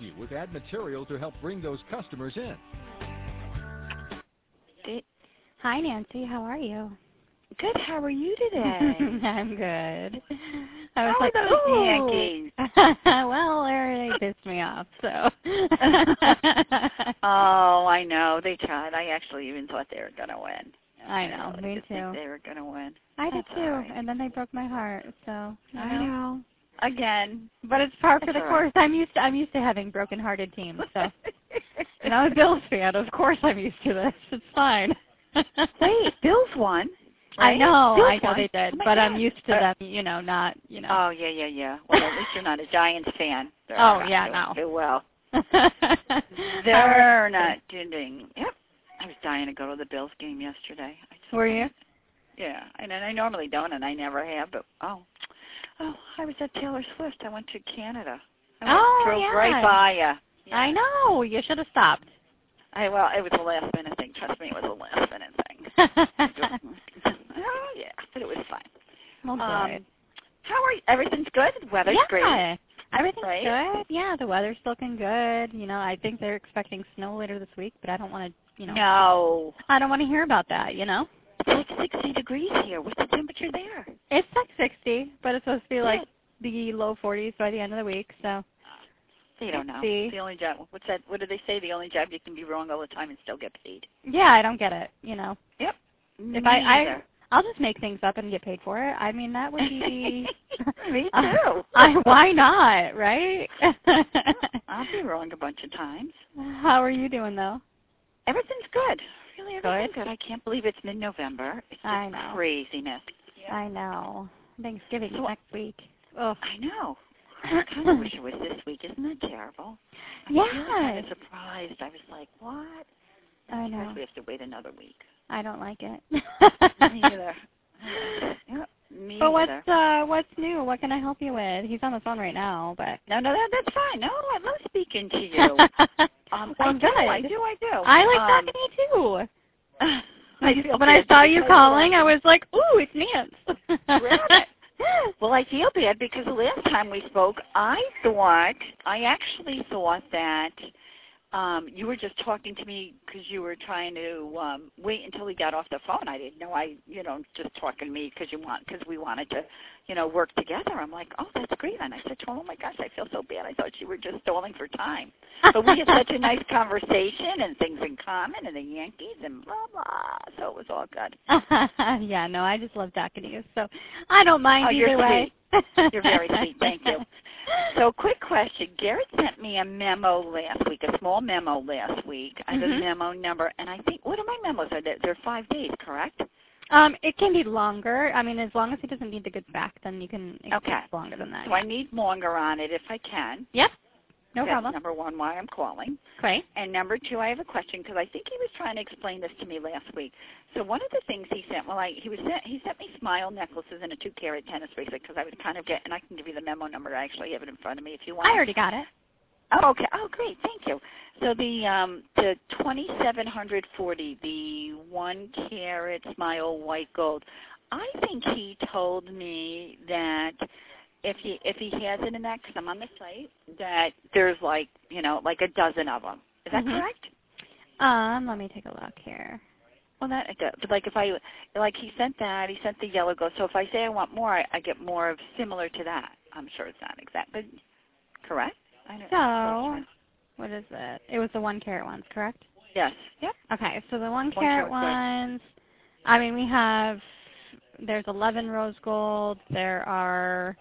you with ad material to help bring those customers in. Hi, Nancy. How are you? Good. How are you today? I'm good. I was How like, are those Yankees? Well, they pissed me off, so. Oh, I know. They tried. I actually even thought they were going to win. I know. I Me just too. think they were going to win. I did That's too, all right. and then they broke my heart. So I know. Again. But it's par for That's the all course. I'm used to having broken-hearted teams. So, and I'm a Bills fan. Of course, I'm used to this. It's fine. Wait, Bills won. Right? I know won. they did, Oh my but God. I'm used to them, not. Oh, yeah. Well, at least you're not a Giants fan. They're Oh, not yeah, doing no. too well. They're not doing. Yep. I was dying to go to the Bills game yesterday. Were you? Yeah, and I normally don't, and I never have, but I was at Taylor Swift. I went to Canada. Drove right by you. Yeah. I know. You should have stopped. Well, it was a last-minute thing. Trust me, it was a last-minute thing. Oh, yeah, but it was fine. Well, good. How are you? Everything's good? The weather's great. Everything's right? good. Yeah, the weather's looking good. I think they're expecting snow later this week, but I don't want to, No. I don't want to hear about that, It's like 60 degrees here. What's the temperature there? It's like 60, but it's supposed to be like the low 40s by the end of the week, so. You don't know. It's the only job. What's that? What do they say? The only job you can be wrong all the time and still get paid. Yeah, I don't get it, Yep. If Neither. I'll just make things up and get paid for it. I mean, that would be. Me too. Why not, right? I'll be wrong a bunch of times. How are you doing, though? Everything's good. Really, everything's good. I can't believe it's mid-November. It's just craziness. Yep. I know. Thanksgiving's next week. Oh, I know. I kind of wish it was this week. Isn't that terrible? Yeah. I was really kind of surprised. I was like, what? I know. I guess we have to wait another week. I don't like it. Me either. Yeah, me but either. What's new? What can I help you with? He's on the phone right now, but No, that's fine. No, I love speaking to you. Well, good. I do. I like talking to you too. When I saw you calling, I was like, ooh, it's Nance. Really? Well, I feel bad because the last time we spoke, I actually thought that you were just talking to me because you were trying to wait until he got off the phone. I didn't know just talking to me because we wanted to, work together. I'm like, oh, that's great. And I said to him, oh my gosh, I feel so bad. I thought you were just stalling for time. But we had such a nice conversation and things in common and the Yankees and blah blah. So it was all good. Yeah, no, I just love talking to you, so I don't mind either way. Sweet. You're very sweet. Thank you. So, quick question. Garrett sent me a memo last week, a small memo last week. I have a memo number, and I think, what are my memos? They're 5 days, correct? It can be longer. I mean, as long as he doesn't need the goods back, then you can expect longer than that. So I need longer on it if I can. Yep. No problem. That's number one, why I'm calling. Okay. And number two, I have a question because I think he was trying to explain this to me last week. So one of the things he sent, he sent me smile necklaces and a 2-carat tennis bracelet because I was kind of and I can give you the memo number. I actually have it in front of me if you want. I already got it. Oh, okay. Oh, great. Thank you. So the 2740, the 1-carat smile white gold. I think he told me that if he has it in that, because I'm on the site, that there's like a dozen of them. Is that correct? Let me take a look here. Well, like he sent the yellow gold. So if I say I want more, I get more of similar to that. I'm sure it's not exact, but correct? So, what is it? It was the 1-carat ones, correct? Yes. Yep. Okay, so the 1-carat ones, I mean, there's 11 rose gold, there are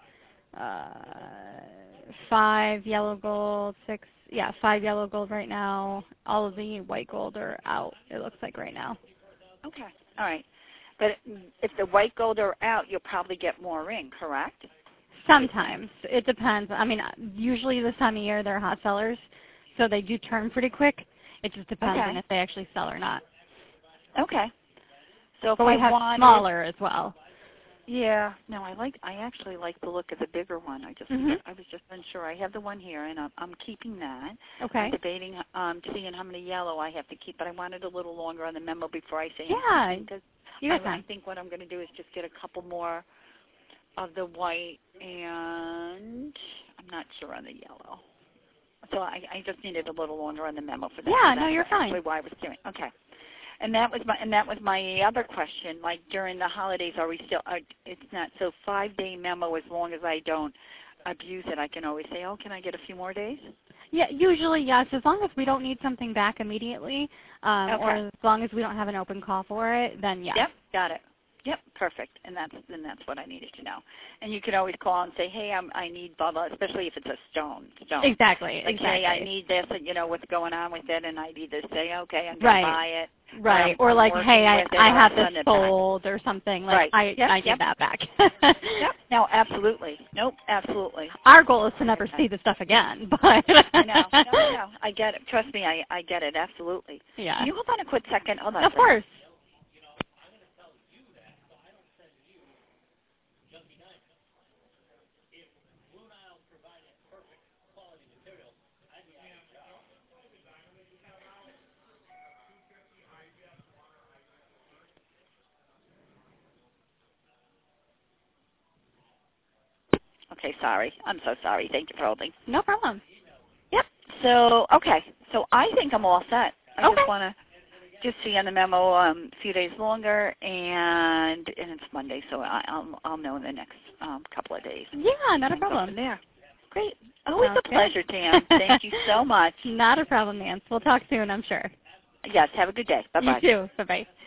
5 yellow gold, 5 yellow gold right now. All of the white gold are out, it looks like right now. Okay, all right. But if the white gold are out, you'll probably get more in, correct? Sometimes. It depends. I mean, usually this time of year they're hot sellers, so they do turn pretty quick. It just depends on if they actually sell or not. Okay. So but we have smaller as well. Yeah. No, I actually like the look of the bigger one. I was just unsure. I have the one here, and I'm keeping that. Okay. I'm debating seeing how many yellow I have to keep, but I wanted a little longer on the memo before I say anything. Because I think what I'm going to do is just get a couple more of the white, and I'm not sure on the yellow. So I just needed a little longer on the memo for that. Yeah, so no, you're fine. That's why I was doing. Okay. And that was my other question. Like during the holidays, are we still? It's not so 5-day memo. As long as I don't abuse it, I can always say, oh, can I get a few more days? Yeah, usually yes. As long as we don't need something back immediately, or as long as we don't have an open call for it, then yes. Yep, got it. Yep, perfect. And that's what I needed to know. And you could always call and say, hey, I need blah blah, especially if it's a stone. Exactly. Like, exactly. hey, I need this, and you know what's going on with it, and I'd either say, okay, I'm going to buy it. Right. Or like, hey, I have this sold or something. Like, right. I need that back. Yep. No, absolutely. Nope, absolutely. Our goal is to never see the stuff again. But I know. No. I get it. Trust me, I get it. Absolutely. Yeah. Can you hold on a quick second? Hold on. Of course. Okay, sorry. I'm so sorry. Thank you for holding. No problem. Yep. So, okay. So I think I'm all set. I just want to just see on the memo a few days longer, and it's Monday, so I'll know in the next couple of days. Yeah, not a problem. There. Great. Always a pleasure, Tam. Thank you so much. Not a problem, Nance. We'll talk soon, I'm sure. Yes. Have a good day. Bye-bye. You too. Bye-bye.